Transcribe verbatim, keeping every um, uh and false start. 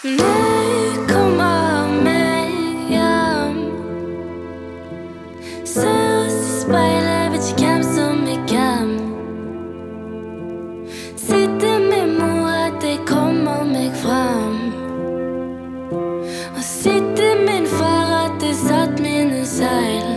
Nu kommer meg hjem. Ser oss i speilet, vet ikke hvem som er hvem. Sitter med mor at jeg kommer meg frem. Og sitter min far at jeg satt mine seil.